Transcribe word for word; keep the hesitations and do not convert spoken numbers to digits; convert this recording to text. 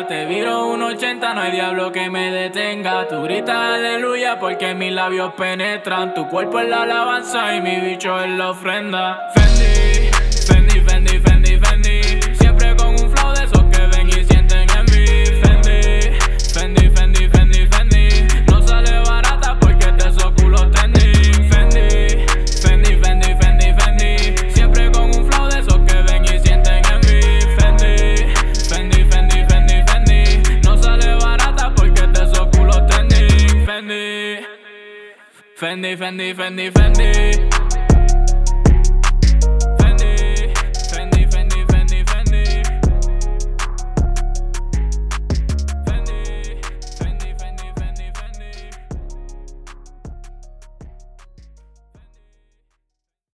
venga. Te viro un ochenta, no hay diablo que me detenga. Tú gritas aleluya porque mis labios penetran. Tu cuerpo es la alabanza y mi bicho es la ofrenda. Fendi, Fendi, Fendi, Fendi, Fendi. Siempre con un flow de esos que ven y sienten envy. Fendi, Fendi, Fendi, Fendi, Fendi. No sale barata porque te esos culos trending. Fendi, Fendi, Fendi, Fendi, Fendi. Siempre con un flow de esos que ven y sienten envy. Fendi, Fendi, Fendi, Fendi, Fendi. No sale barata porque te esos culos trending. Fendi, Fendi, Fendi, Fendi, Fendi.